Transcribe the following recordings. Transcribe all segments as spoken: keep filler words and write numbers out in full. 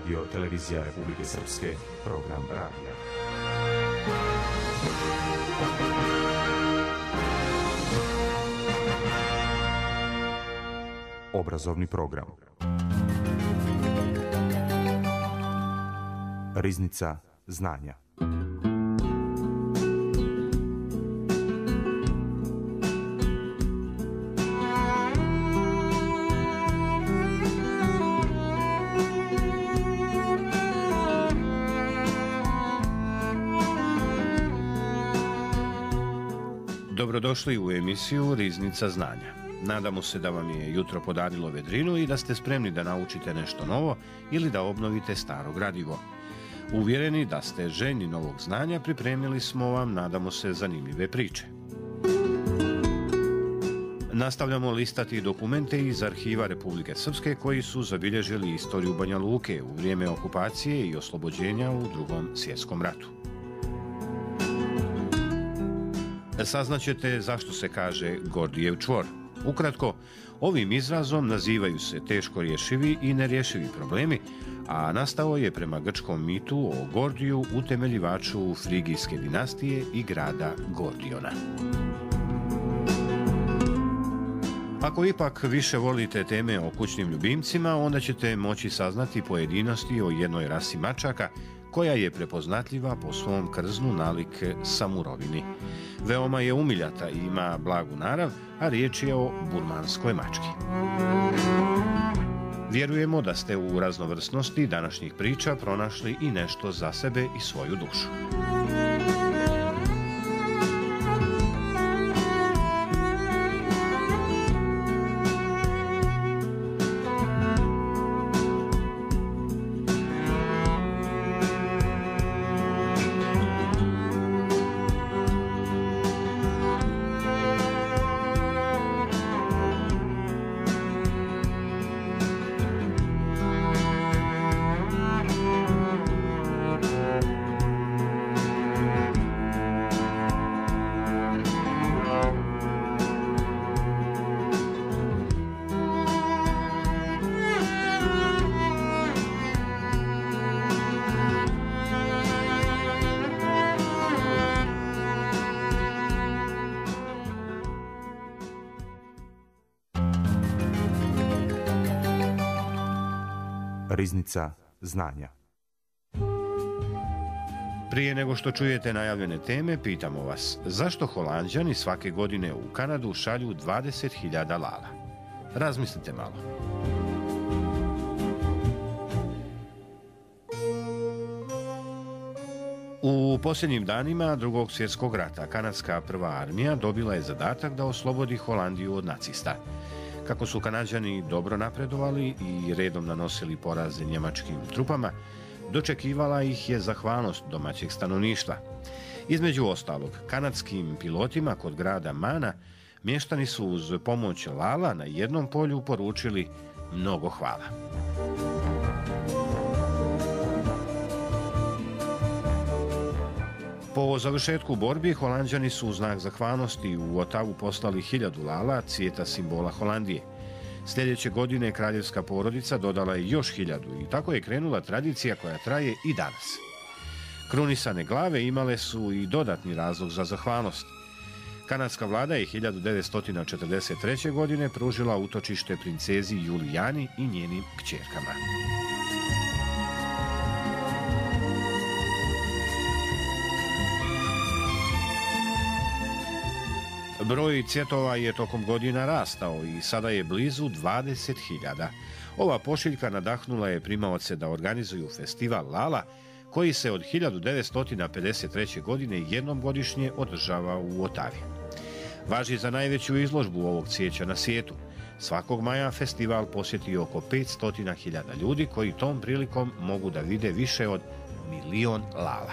Radio Televizija Republike Srpske, program radija. Obrazovni program. Riznica znanja. Dobrodošli u emisiju Riznica znanja. Nadamo se da vam je jutro podarilo vedrinu i da ste spremni da naučite nešto novo ili da obnovite staro gradivo. Uvjereni da ste željni novog znanja, pripremili smo vam, nadamo se, zanimljive priče. Nastavljamo listati dokumente iz arhiva Republike Srpske koji su zabilježili istoriju Banja Luke u vrijeme okupacije i oslobođenja u Drugom svjetskom ratu. Saznaćete zašto se kaže Gordijev čvor. Ukratko, ovim izrazom nazivaju se teško rješivi i nerješivi problemi, a nastao je prema grčkom mitu o Gordiju, utemeljivaču Frigijske dinastije i grada Gordiona. Ako ipak više volite teme o kućnim ljubimcima, onda ćete moći saznati pojedinosti o jednoj rasi mačaka koja je prepoznatljiva po svom krznu nalik samurovini. Veoma je umiljata i ima blagu narav, a riječ je o burmanskoj mački. Vjerujemo da ste u raznovrsnosti današnjih priča pronašli i nešto za sebe i svoju dušu. Riznica znanja. Prije nego što čujete najavljene teme, pitamo vas, zašto Holanđani svake godine u Kanadu šalju dvadeset hiljada lala? Razmislite malo. U posljednjim danima Drugog svjetskog rata kanadska prva armija dobila je zadatak da oslobodi Holandiju od nacista. Kako su Kanađani dobro napredovali i redom nanosili poraze njemačkim trupama, dočekivala ih je zahvalnost domaćeg stanovništva. Između ostalog, kanadskim pilotima kod grada Mana mještani su uz pomoć lala na jednom polju poručili mnogo hvala. Po završetku borbi, Holanđani su u znak zahvalnosti u Otavu poslali hiljadu lala, cvijeta simbola Holandije. Sljedeće godine kraljevska porodica dodala je još hiljadu i tako je krenula tradicija koja traje i danas. Krunisane glave imale su i dodatni razlog za zahvalnost. Kanadska vlada je hiljadu devetsto četrdeset treće. godine pružila utočište princezi Julijani i njenim kćerkama. Broj cvjetova je tokom godina rastao i sada je blizu dvadeset hiljada. Ova pošiljka nadahnula je primaoce da organizuju festival lala, koji se od hiljadu devetsto pedeset treće. godine jednom godišnje održava u Otavi. Važi za najveću izložbu ovog cvijeća na svijetu. Svakog maja festival posjeti oko petsto hiljada ljudi koji tom prilikom mogu da vide više od milion lala.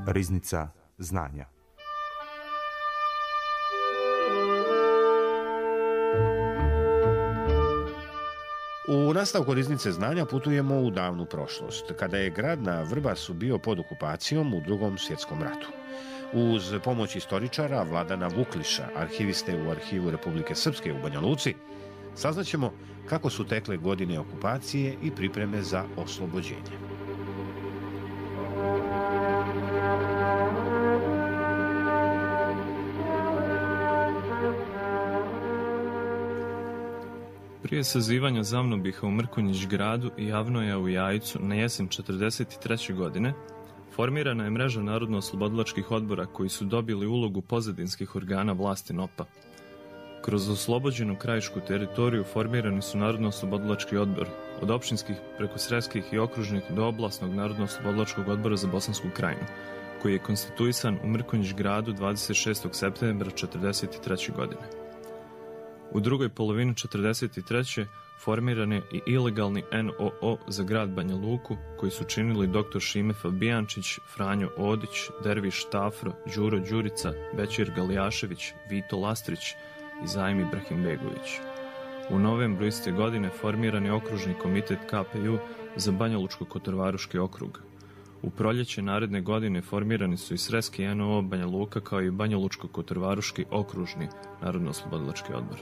Riznica znanja. U nastavku Riznice znanja putujemo u davnu prošlost, kada je grad na Vrbasu bio pod okupacijom u Drugom svjetskom ratu. Uz pomoć istoričara Vladana Vukliša, arhiviste u Arhivu Republike Srpske u Banja Luci, saznaćemo kako su tekle godine okupacije i pripreme za oslobođenje. Prije sazivanja Zamnobiha u Mrkonjić gradu i Javnoja u Jajcu na jesen četrdeset treće. godine formirana je mreža narodno-oslobodilačkih odbora koji su dobili ulogu pozadinskih organa vlasti N O P-a. Kroz oslobođenu krajišku teritoriju formirani su narodno-oslobodilački odbor, od opštinskih preko sredskih i okružnih do oblastnog narodno-oslobodilačkog odbora za Bosansku krajinu, koji je konstituisan u Mrkonjić gradu dvadeset šestog septembra četrdeset treće. godine. U drugoj polovini četrdeset treće. formiran je i ilegalni N O O za grad Banja Luku, koji su činili doktor Šime Fabijančić, Franjo Odić, Derviš Tafro, Đuro Đurica, Bećir Galijašević, Vito Lastrić i Zajim Ibrahimbegović. U novembru iste godine formiran je okružni komitet K P U za Banjalučko-Kotorvaruški okrug. U proljeće naredne godine formirani su i Sreski N O O Banja Luka kao i Banjalučko-Kotorvaruški okružni narodno-oslobodilački odbor.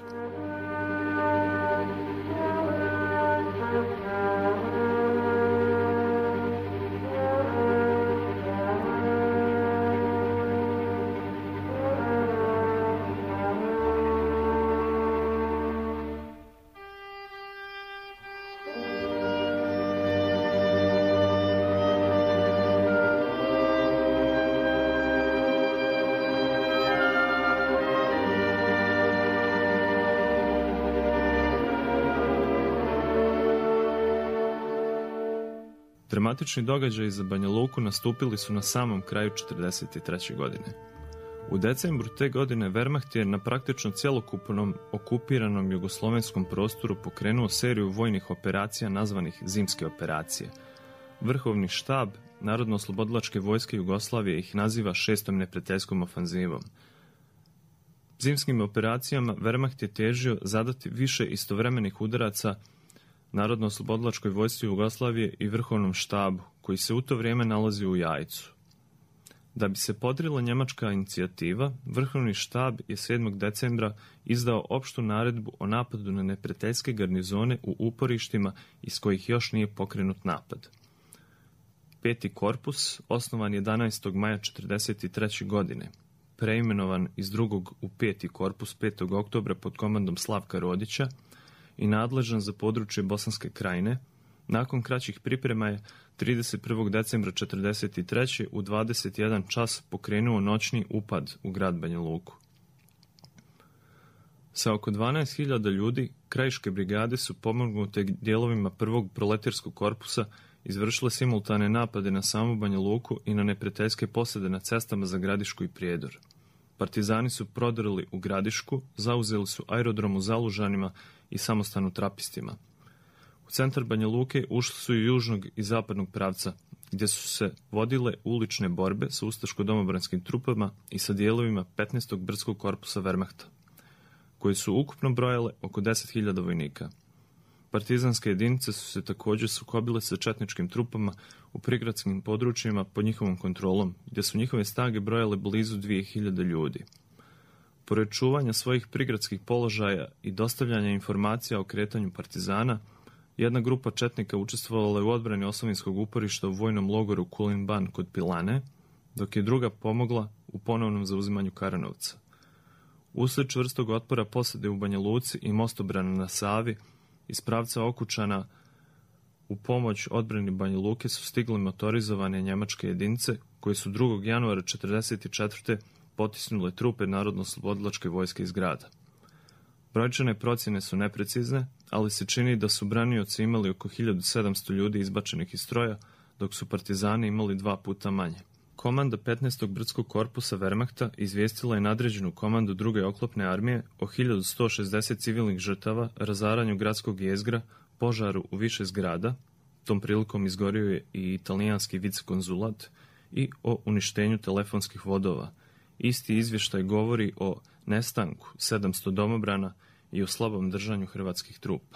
Dramatični događaji za Banja Luku nastupili su na samom kraju četrdeset treće. godine. U decembru te godine Wehrmacht je na praktično cjelokupnom okupiranom jugoslovenskom prostoru pokrenuo seriju vojnih operacija nazvanih zimske operacije. Vrhovni štab Narodno-oslobodilačke vojske Jugoslavije ih naziva šestom neprijateljskom ofanzivom. Zimskim operacijama Wehrmacht je težio zadati više istovremenih udaraca Narodno-oslobodilačkoj vojsci Jugoslavije i vrhovnom štabu, koji se u to vrijeme nalazi u Jajcu. Da bi se podrila njemačka inicijativa, vrhovni štab je sedmog decembra izdao opštu naredbu o napadu na neprijateljske garnizone u uporištima iz kojih još nije pokrenut napad. Peti korpus, osnovan jedanaestog maja četrdeset treće. godine, preimenovan iz drugog u peti korpus petog oktobra pod komandom Slavka Rodića, i nadležan za područje Bosanske krajine, nakon kraćih priprema je trideset prvog decembra četrdeset treće. u dvadeset jedan čas pokrenuo noćni upad u grad Banja Luku. Sa oko dvanaest hiljada ljudi, krajiške brigade su pomognute dijelovima prvog proletarskog korpusa izvršile simultane napade na samu Banja Luku i na neprijateljske posade na cestama za Gradišku i Prijedor. Partizani su prodrli u Gradišku, zauzeli su aerodrom u Zalužanima i samostan u Trapistima. U centar Banja Luke ušli su i južnog i zapadnog pravca, gdje su se vodile ulične borbe sa ustaško-domobranskim trupama i sa dijelovima petnaestog brdskog korpusa Wehrmachta, koji su ukupno brojale oko deset hiljada vojnika. Partizanske jedinice su se također sukobile sa četničkim trupama u prigradskim područjima pod njihovom kontrolom, gdje su njihove snage brojale blizu dvije hiljade ljudi. Pored čuvanja svojih prigradskih položaja i dostavljanja informacija o kretanju partizana, jedna grupa četnika učestvovala je u odbrani osovinskog uporišta u vojnom logoru Kulin Ban kod Pilane, dok je druga pomogla u ponovnom zauzimanju Karanovca. Usled čvrstog otpora posade u Banja Luci i mostobrana na Savi, iz pravca Okučana u pomoć odbrani Banja Luke su stigle motorizovane njemačke jedinice koje su drugog januara četrdeset četvrte potisnule trupe Narodno-oslobodilačke vojske iz grada. Brojčane procjene su neprecizne, ali se čini da su branioci imali oko hiljadu sedamsto ljudi izbačenih iz stroja, dok su partizani imali dva puta manje. Komanda petnaestog brdskog korpusa Wehrmachta izvijestila je nadređenu komandu druge oklopne armije o hiljadu sto šezdeset civilnih žrtava, razaranju gradskog jezgra, požaru u više zgrada, tom prilikom izgorio je i italijanski vicekonzulat, i o uništenju telefonskih vodova. Isti izvještaj govori o nestanku sedamsto domobrana i o slabom držanju hrvatskih trupa.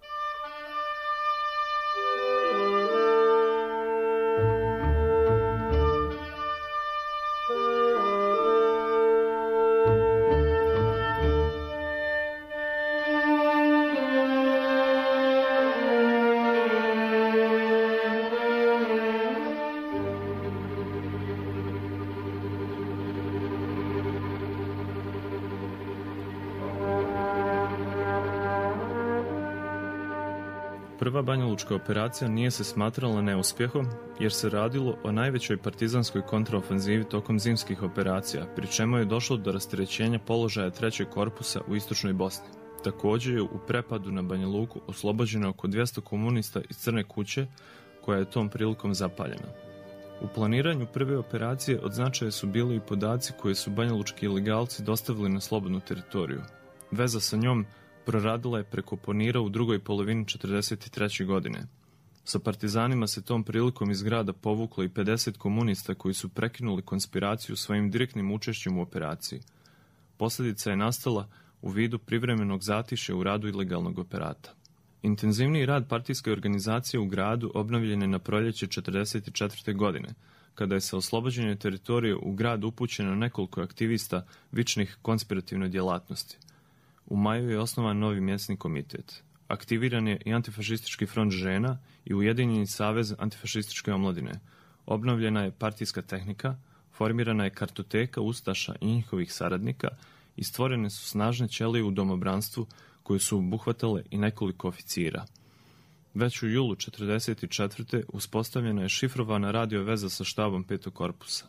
Prva banjalučka operacija nije se smatrala neuspjehom jer se radilo o najvećoj partizanskoj kontraofenzivi tokom zimskih operacija, pri čemu je došlo do rasterećenja položaja trećeg korpusa u istočnoj Bosni. Također je u prepadu na Banja Luku oslobođeno oko dvjesto komunista iz Crne kuće, koja je tom prilikom zapaljena. U planiranju prve operacije od značaja su bili i podaci koje su banjalučki ilegalci dostavili na slobodnu teritoriju. Veza sa njom proradila je preko Ponira u drugoj polovini četrdeset treće godine. Sa partizanima se tom prilikom iz grada povuklo i pedeset komunista koji su prekinuli konspiraciju svojim direktnim učešćem u operaciji. Posljedica je nastala u vidu privremenog zatišja u radu ilegalnog operata. Intenzivniji rad partijske organizacije u gradu obnovljen je na proljeće četrdeset četvrte godine, kada je sa oslobođenje teritorije u grad upućeno nekoliko aktivista vičnih konspirativnoj djelatnosti. U maju je osnovan novi mjesni komitet. Aktiviran je i antifašistički front žena i Ujedinjeni savez antifašističke omladine. Obnovljena je partijska tehnika, formirana je kartoteka ustaša i njihovih saradnika i stvorene su snažne ćelije u domobranstvu koje su obuhvatale i nekoliko oficira. Već u julu četrdeset četvrte uspostavljena je šifrovana radio veza sa štabom petog korpusa.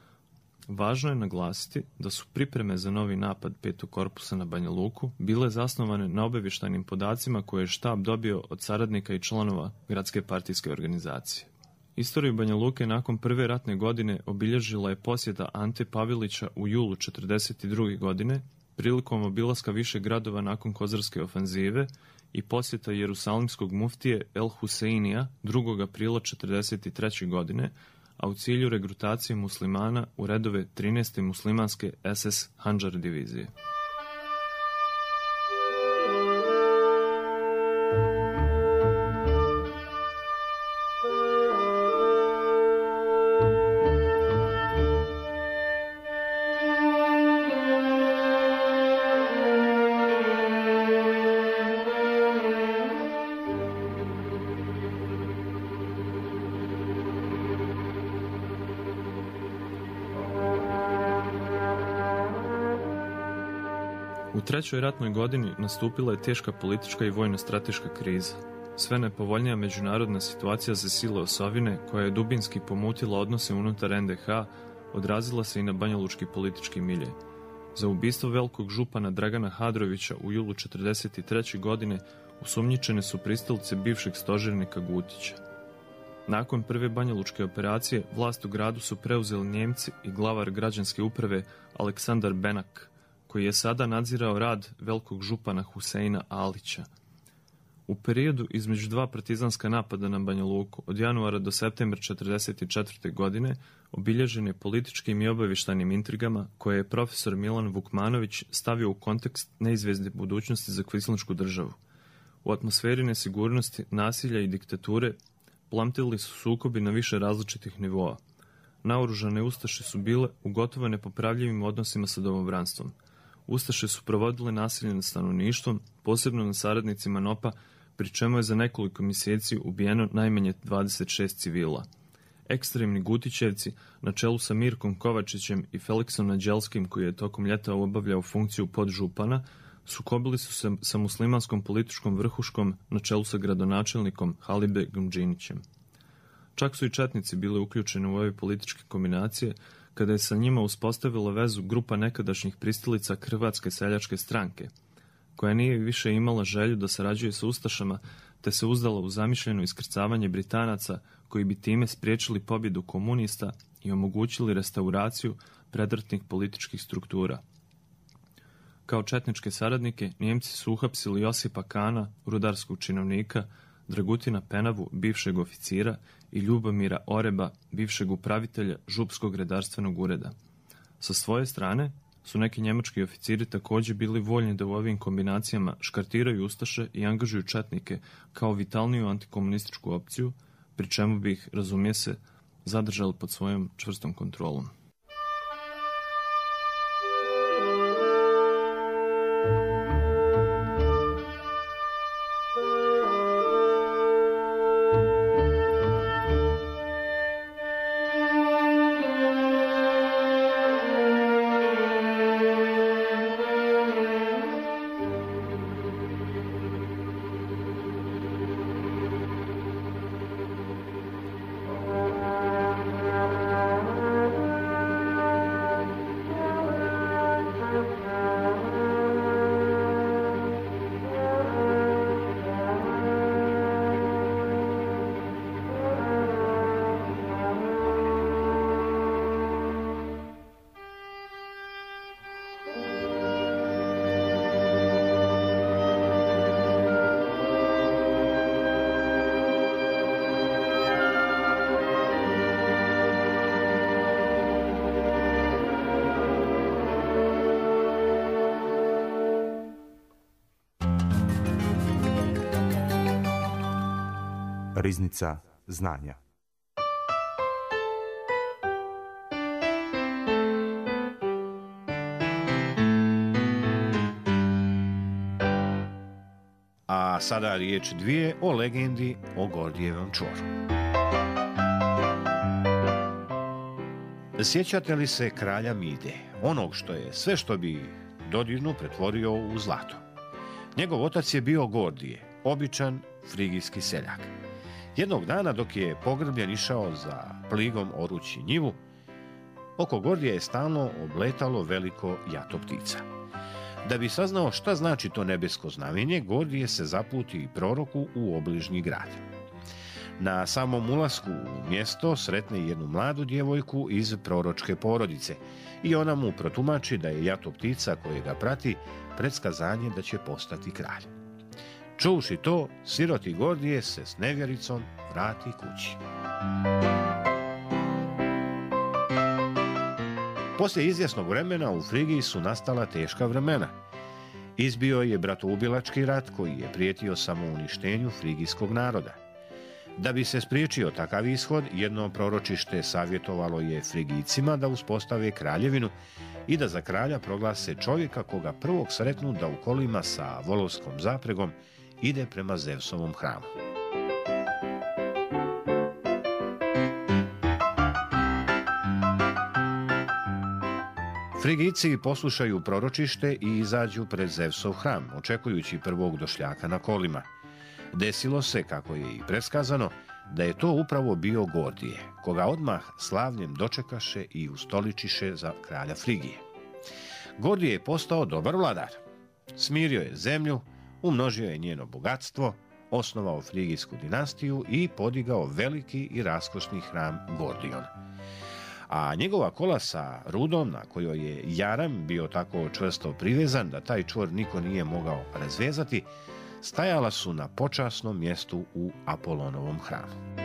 Važno je naglasiti da su pripreme za novi napad petog korpusa na Banja Luku bile zasnovane na obavještajnim podacima koje je štab dobio od saradnika i članova gradske partijske organizacije. Istoriju Banja Luke nakon prve ratne godine obilježila je posjeta Ante Pavelića u julu četrdeset druge godine, prilikom obilaska više gradova nakon Kozarske ofenzive i posjeta Jerusalimskog muftije El Huseinija drugog aprila četrdeset treće godine, a u cilju regrutacije muslimana u redove trinaeste muslimanske es es Handžar divizije. U trećoj ratnoj godini nastupila je teška politička i vojno-strateška kriza. Sve nepovoljnija međunarodna situacija za sile osovine, koja je dubinski pomutila odnose unutar en de ha, odrazila se i na banjalučki politički milje. Za ubistvo velikog župana Dragana Hadrovića u julu četrdeset treće godine osumnjičene su pristalice bivšeg stožernika Gutića. Nakon prve banjalučke operacije, vlast u gradu su preuzeli Njemci i glavar građanske uprave Aleksandar Benak, koji je sada nadzirao rad velikog župana Huseina Alića. U periodu između dva partizanska napada na Banja Luku od januara do septembra četrdeset četvrte godine obilježen je političkim i obavještajnim intrigama koje je profesor Milan Vukmanović stavio u kontekst neizvjesne budućnosti za kvislinšku državu. U atmosferi nesigurnosti, nasilja i diktature plamtili su sukobi na više različitih nivoa. Naoružane ustaše su bile u gotovo nepopravljivim odnosima sa domobranstvom. Ustaše su provodile nasilje nad stanovništvom, posebno nad saradnicima en o pe a, pri čemu je za nekoliko mjeseci ubijeno najmanje dvadeset šest civila. Ekstremni Gutićevci, na čelu sa Mirkom Kovačićem i Feliksom Nađelskim, koji je tokom ljeta obavljao funkciju podžupana, sukobili su se sa muslimanskom političkom vrhuškom na čelu sa gradonačelnikom Halibe Gumdžinićem. Čak su i četnici bili uključeni u ove političke kombinacije, kada je sa njima uspostavila vezu grupa nekadašnjih pristalica Hrvatske seljačke stranke, koja nije više imala želju da sarađuje sa ustašama, te se uzdala u zamišljeno iskrcavanje Britanaca koji bi time spriječili pobjedu komunista i omogućili restauraciju predratnih političkih struktura. Kao četničke saradnike, Njemci su uhapsili Josipa Kana, rudarskog činovnika, Dragutina Penavu, bivšeg oficira, i Ljubomira Oreba, bivšeg upravitelja Župskog redarstvenog ureda. Sa svoje strane su neki njemački oficiri također bili voljni da u ovim kombinacijama škartiraju ustaše i angažuju četnike kao vitalniju antikomunističku opciju, pri čemu bi ih, razumije se, zadržali pod svojom čvrstom kontrolom. Riznica znanja. A sada riječ dvije o legendi o Gordijevom čvoru. Sjećate li se kralja Mide, onog što je sve što bi dodirnu pretvorio u zlato? Njegov otac je bio Gordije, običan frigijski seljak. Jednog dana dok je pogrbljen išao za pligom orući njivu, oko Gordije je stalno obletalo veliko jato ptica. Da bi saznao šta znači to nebesko znamenje, Gordije se zaputi proroku u obližnji grad. Na samom ulasku u mjesto sretne jednu mladu djevojku iz proročke porodice i ona mu protumači da je jato ptica koje ga prati predskazanje da će postati kralj. Čuvši to, siroti Gordije se s nevjericom vrati kući. Poslije izvjesnog vremena u Frigiji su nastala teška vremena. Izbio je bratoubilački rat koji je prijetio samouništenju frigijskog naroda. Da bi se spriječio takav ishod, jedno proročište savjetovalo je Frigijcima da uspostave kraljevinu i da za kralja proglase čovjeka koga prvog sretnu da u kolima sa volovskom zapregom ide prema Zevsovom hramu. Frigijci poslušaju proročište i izađu pred Zevsov hram, očekujući prvog došljaka na kolima. Desilo se, kako je i predskazano, da je to upravo bio Gordije, koga odmah slavljem dočekaše i ustoličiše za kralja Frigije. Gordije je postao dobar vladar. Smirio je zemlju, umnožio je njeno bogatstvo, osnovao frigijsku dinastiju i podigao veliki i raskošni hram Gordion. A njegova kola sa rudom, na kojoj je jaram bio tako čvrsto privezan da taj čvor niko nije mogao razvezati, stajala su na počasnom mjestu u Apolonovom hramu.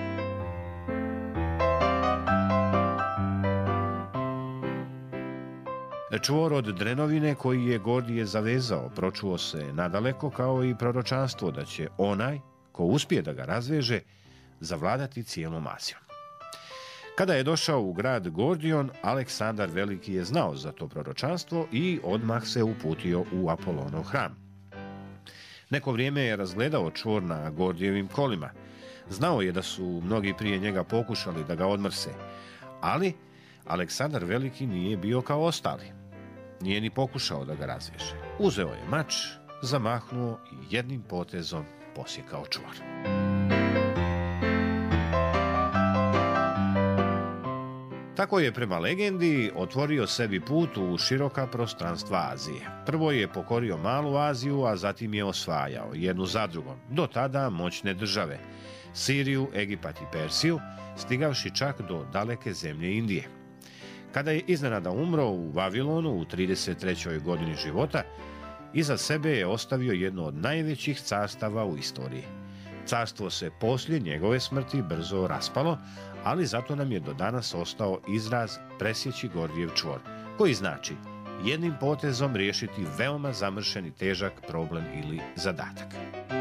Čvor od drenovine koji je Gordije zavezao pročuo se nadaleko, kao i proročanstvo da će onaj ko uspije da ga razveže zavladati cijelom Azijom. Kada je došao u grad Gordion, Aleksandar Veliki je znao za to proročanstvo i odmah se uputio u Apolonov hram. Neko vrijeme je razgledao čvor na Gordijevim kolima. Znao je da su mnogi prije njega pokušali da ga odmrse, ali Aleksandar Veliki nije bio kao ostali. Nije ni pokušao da ga razveže. Uzeo je mač, zamahnuo i jednim potezom posjekao čvor. Tako je prema legendi otvorio sebi put u široka prostranstva Azije. Prvo je pokorio malu Aziju, a zatim je osvajao jednu za drugom, do tada moćne države, Siriju, Egipat i Persiju, stigavši čak do daleke zemlje Indije. Kada je iznenada umro u Vavilonu u trideset trećoj godini života, iza sebe je ostavio jedno od najvećih carstava u istoriji. Carstvo se poslije njegove smrti brzo raspalo, ali zato nam je do danas ostao izraz presjeći Gordijev čvor, koji znači jednim potezom riješiti veoma zamršen i težak problem ili zadatak.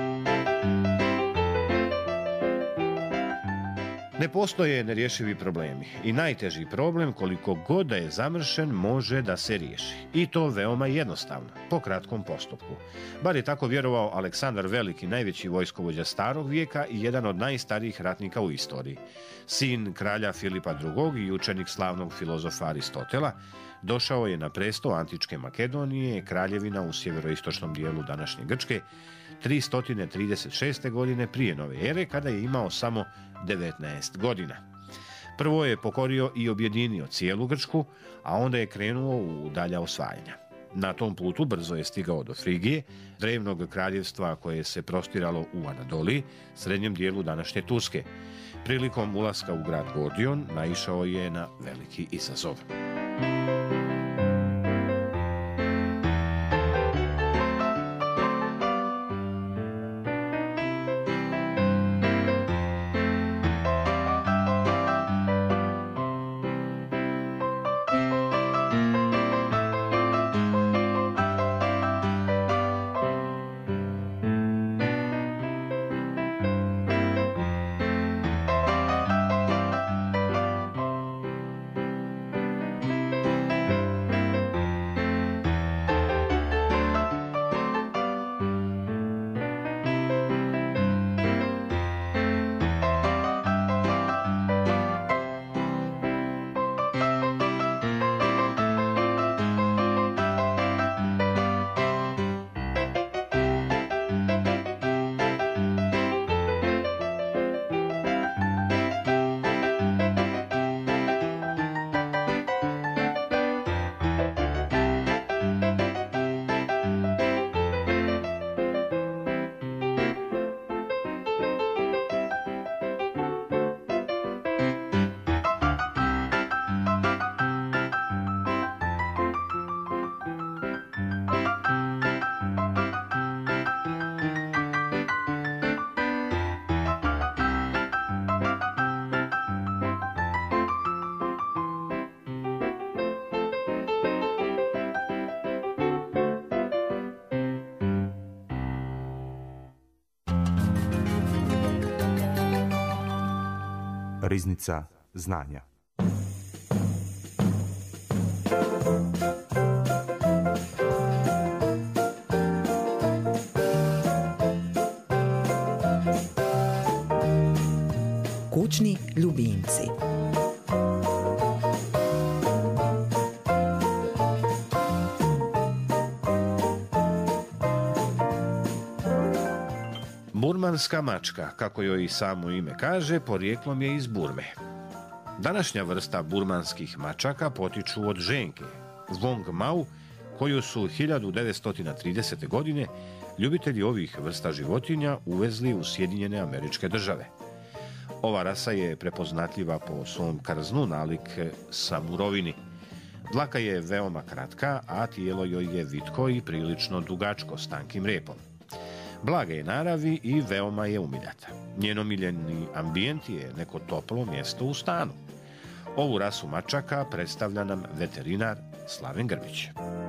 Ne postoje nerješivi problemi i najteži problem, koliko god da je zamršen, može da se riješi. I to veoma jednostavno, po kratkom postupku. Bar je tako vjerovao Aleksandar Veliki, najveći vojskovođa starog vijeka i jedan od najstarijih ratnika u istoriji. Sin kralja Filipa drugog. i učenik slavnog filozofa Aristotela, došao je na presto antičke Makedonije, kraljevina u sjeveroistočnom dijelu današnje Grčke, tristo trideset šeste. godine prije nove ere, kada je imao samo devetnaest godina. Prvo je pokorio i objedinio cijelu Grčku, a onda je krenuo u dalja osvajanja. Na tom putu brzo je stigao do Frigije, drevnog kraljevstva koje se prostiralo u Anadoliji, srednjem dijelu današnje Turske. Prilikom ulaska u grad Gordion naišao je na veliki izazov. Riznica znanja. Kućni ljubimci. Burmanska mačka, kako joj i samo ime kaže, porijeklom je iz Burme. Današnja vrsta burmanskih mačaka potiču od ženke, Wong Mau, koju su hiljadu devetsto tridesete. godine ljubitelji ovih vrsta životinja uvezli u Sjedinjene Američke Države. Ova rasa je prepoznatljiva po svom krznu nalik samurovini. Dlaka je veoma kratka, a tijelo joj je vitko i prilično dugačko s tankim repom. Blaga je naravi i veoma je umiljata. Njen omiljeni ambijent je neko toplo mjesto u stanu. Ovu rasu mačaka predstavlja nam veterinar Slaven Grbić.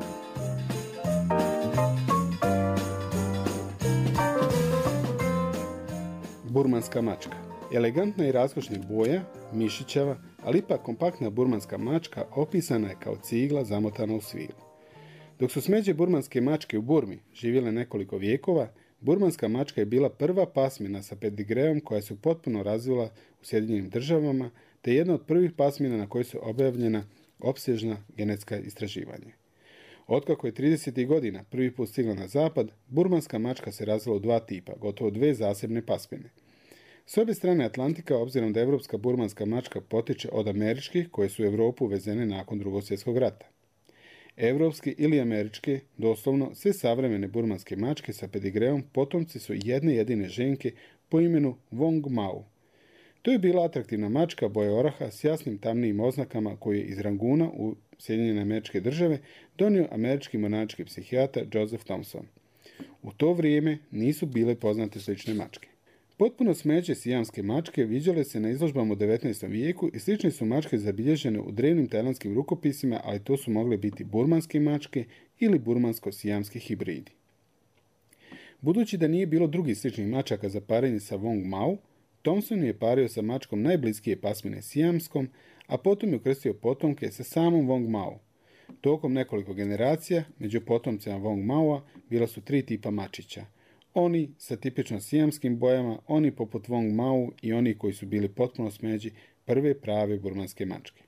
Burmanska mačka. Elegantna i raskošna boja, mišićava, ali ipak kompaktna burmanska mačka opisana je kao cigla zamotana u svilu. Dok su smeđe burmanske mačke u Burmi živjele nekoliko vijekova, burmanska mačka je bila prva pasmina sa pedigreom koja se potpuno razvila u Sjedinjenim Državama, te jedna od prvih pasmina na kojoj su objavljena opsežna genetska istraživanja. Otkako je tridesetih godina prvi put stigla na zapad, burmanska mačka se razvila u dva tipa, gotovo dve zasebne pasmine. S obje strane Atlantika, obzirom da evropska burmanska mačka potiče od američkih, koje su u Europu uvezene nakon Drugog svjetskog rata. Evropske ili američke, doslovno sve savremene burmanske mačke sa pedigreom potomci su jedne jedine ženke po imenu Wong Mau. To je bila atraktivna mačka boje oraha s jasnim tamnijim oznakama koju je iz Ranguna u Sjedinjene Američke Države donio američki monački psihijatar Joseph Thomson. U to vrijeme nisu bile poznate slične mačke. Potpuno smeće sijamske mačke viđale se na izložbama u devetnaestom vijeku i slične su mačke zabilježene u drevnim tajlandskim rukopisima, ali to su mogle biti burmanske mačke ili burmansko-sijamski hibridi. Budući da nije bilo drugih sličnih mačaka za parenje sa Wong Mau, Thomson je pario sa mačkom najbliskije pasmine sijamskom, a potom je ukrstio potomke sa samom Wong Mau. Tokom nekoliko generacija, među potomcima Wong Maua bila su tri tipa mačića. Oni sa tipično sijamskim bojama, oni poput Wong Mau i oni koji su bili potpuno smeđi prve prave burmanske mačke.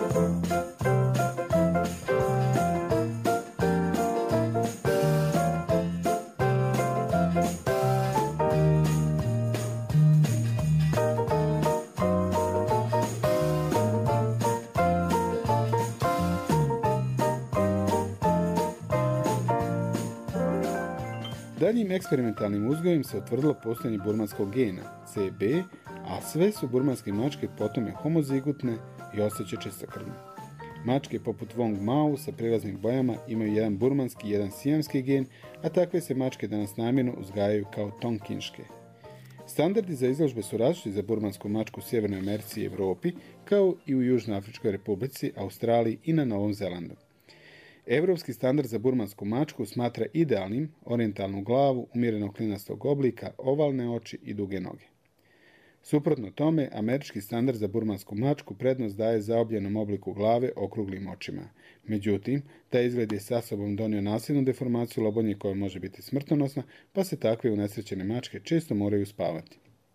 Daljim eksperimentalnim uzgojem se utvrdilo postojanje burmanskog gena C B, a sve su burmanske mačke potome homozigutne i ostaće čistokrvne. Mačke poput Wong Mau sa prijelaznim bojama imaju jedan burmanski i jedan sijamski gen, a takve se mačke danas namjerno uzgajaju kao tonkinške. Standardi za izložbe su različiti za burmansku mačku u Sjevernoj Americi i Europi, kao i u Južnoafričkoj Republici, Australiji i na Novom Zelandu. Europski standard za burmansku mačku smatra idealnim orijentalnu glavu, umjerenog klinastog oblika, ovalne oči i duge noge. Suprotno tome, američki standard za burmansku mačku prednost daje zaobljenom obliku glave okruglim očima. Međutim, taj izgled je sa sobom donio nasilnu deformaciju lobonje koja može biti smrtonosna, pa se takve unesrećene mačke često moraju spavati.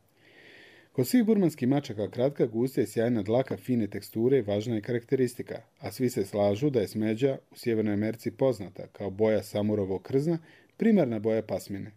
Kod svih burmanskih mačaka kratka, gusta i sjajna dlaka fine teksture važna je karakteristika, a svi se slažu da je smeđa u Sjevernoj Americi poznata kao boja samurovog krzna, primarna boja pasmine.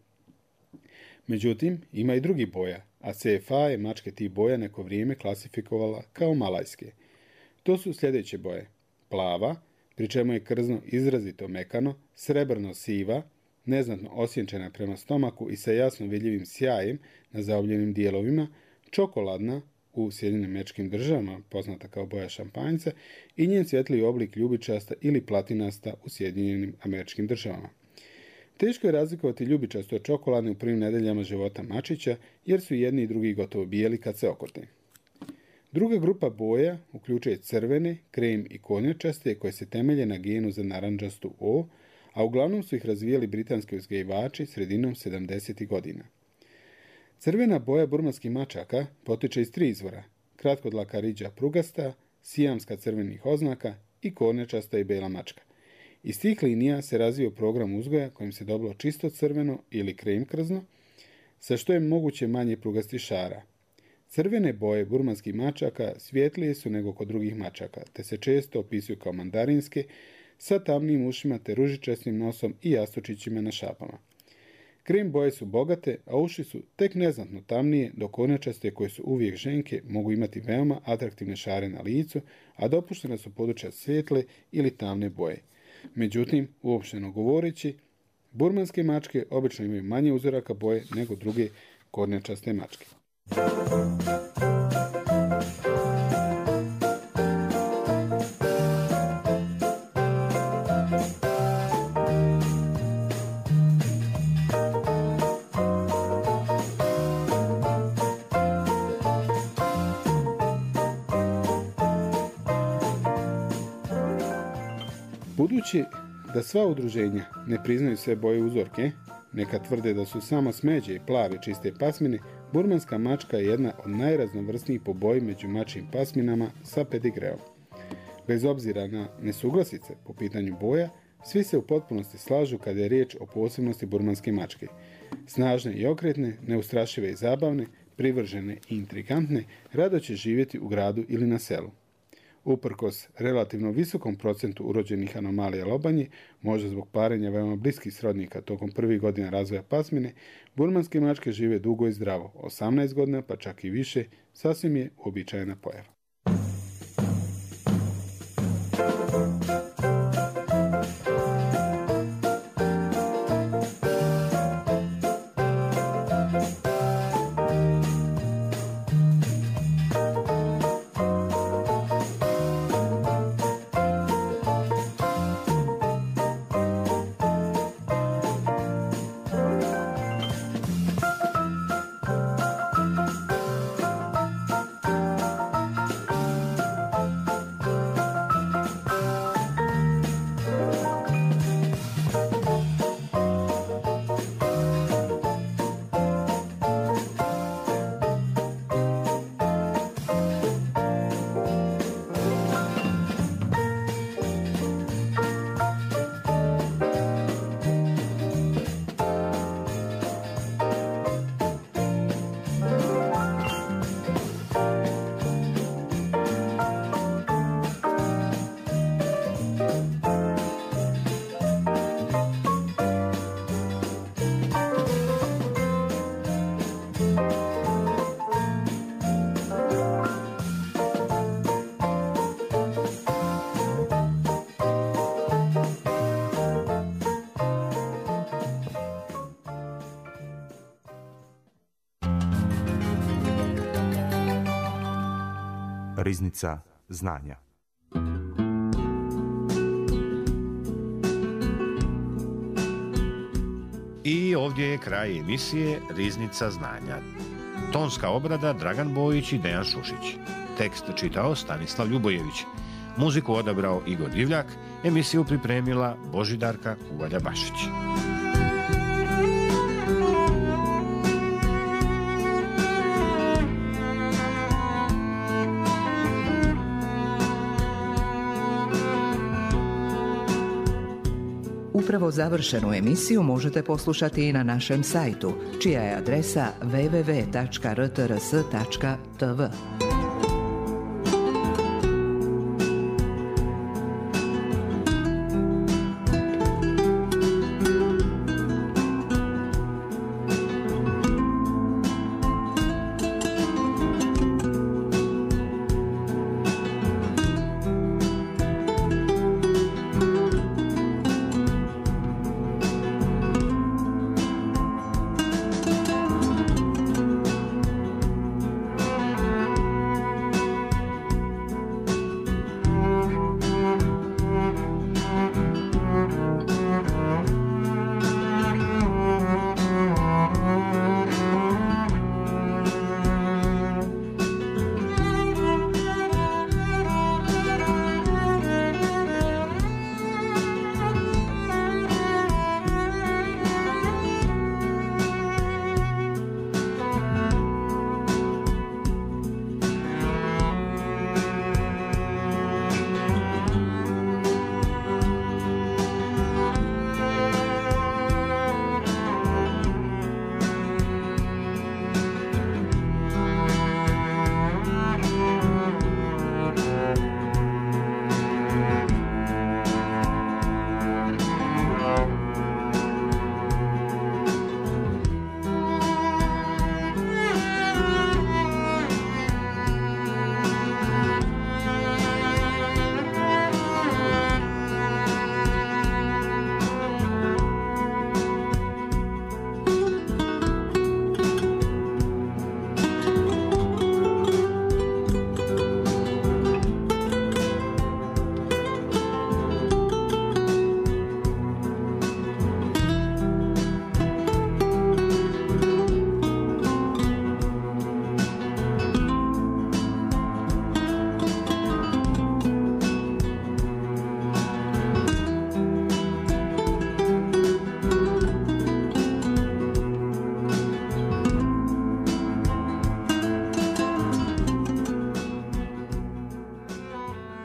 Međutim, ima i drugi boja, a C F A je mačke tih boja neko vrijeme klasifikovala kao malajske. To su sljedeće boje: plava, pri čemu je krzno izrazito mekano, srebrno-siva, neznatno osjenčena prema stomaku i sa jasno vidljivim sjajem na zaobljenim dijelovima, čokoladna u Sjedinjenim Američkim Državama, poznata kao boja šampanjca, i njen svjetliji oblik ljubičasta ili platinasta u Sjedinjenim Američkim Državama. Teško je razlikovati ljubičasto od čokoladne u prvim nedeljama života mačića, jer su jedni i drugi gotovo bijeli kad se okote. Druga grupa boja uključuje crvene, krem i konjačaste koje se temelje na genu za narandžastu O, a uglavnom su ih razvijali britanski uzgajivači sredinom sedamdesetih godina. Crvena boja burmanskih mačaka potiče iz tri izvora: kratkodlaka riđa prugasta, sijamska crvenih oznaka i kornjačasta i bela mačka. Iz tih linija se razvio program uzgoja kojim se dobilo čisto crveno ili krem krzno, sa što je moguće manje prugasti šara. Crvene boje burmanskih mačaka svjetlije su nego kod drugih mačaka, te se često opisuju kao mandarinske, sa tamnim ušima te ružičastim nosom i jastučićima na šapama. Krem boje su bogate, a uši su tek neznatno tamnije, dok kornjačaste, koje su uvijek ženke, mogu imati veoma atraktivne šare na licu, a dopuštena su područja svijetle ili tamne boje. Međutim, uopšteno govoreći, burmanske mačke obično imaju manje uzoraka boje nego druge kornjačaste mačke. Budući da sva udruženja ne priznaju sve boje uzorke, neka tvrde da su samo smeđe i plave čiste pasmine, burmanska mačka je jedna od najraznovrsnijih po boji među mačjim pasminama sa pedigreom. Bez obzira na nesuglasice po pitanju boja, svi se u potpunosti slažu kada je riječ o posebnosti burmanske mačke. Snažne i okretne, neustrašive i zabavne, privržene i intrigantne, rado će živjeti u gradu ili na selu. Uprkos relativno visokom procentu urođenih anomalija lobanje, možda zbog parenja veoma bliskih srodnika tokom prvih godina razvoja pasmine, burmanske mačke žive dugo i zdravo, osamnaest godina pa čak i više, sasvim je uobičajena pojava. Riznica znanja. I ovdje je kraj emisije Riznica znanja. Tonska obrada Dragan Bojić i Dejan Šušić. Tekst čitao Stanislav Ljubojević. Muziku odabrao Igor Divljak. Emisiju pripremila Božidarka Kuvalja-Bašić. Upravo završenu emisiju možete poslušati i na našem sajtu, čija je adresa w w w tačka r t r s tačka t v.